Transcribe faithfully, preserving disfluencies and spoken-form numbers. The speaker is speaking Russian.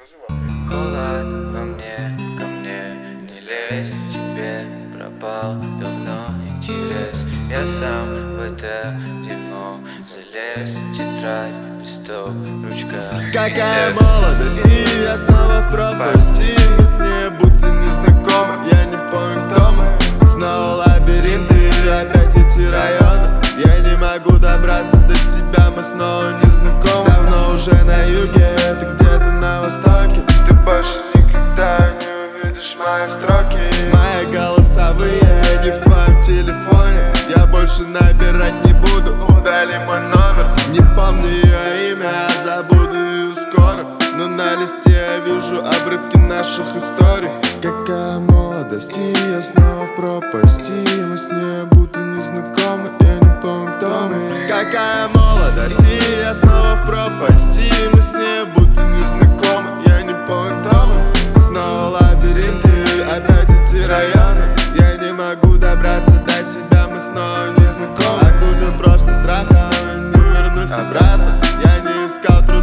Холод во мне, ко мне не лезь, тебе пропал давно интерес. Я сам в это дерьмо залез, тетрадь, листок, ручка. Какая молодость, и я снова в пропасти. Мы с ней будто не знакомы, я не помню, кто мы. Снова лабиринты, опять эти районы. Я не могу добраться до тебя, мы снова не знакомы. Давно уже на юге, это где-то на востоке. Ты больше никогда не увидишь мои строки. Мои голосовые не в твоем телефоне. Я больше набирать не буду, удали мой номер. Не помню ее имя, а забуду ее скоро. Но на листе я вижу обрывки наших историй. Какая молодость, и я снова в пропасти. Мы с ней будто не знакомы, я не помню, кто мы. Какая молодость, и я снова в пропасти. Мы с ней будто не знакомы, я не помню, кто мы. Снова лабиринты, опять эти районы. Я не могу добраться до тебя, мы снова не знакомы. Окутан прошлым страхом, не вернусь обратно. Я не искал друзей.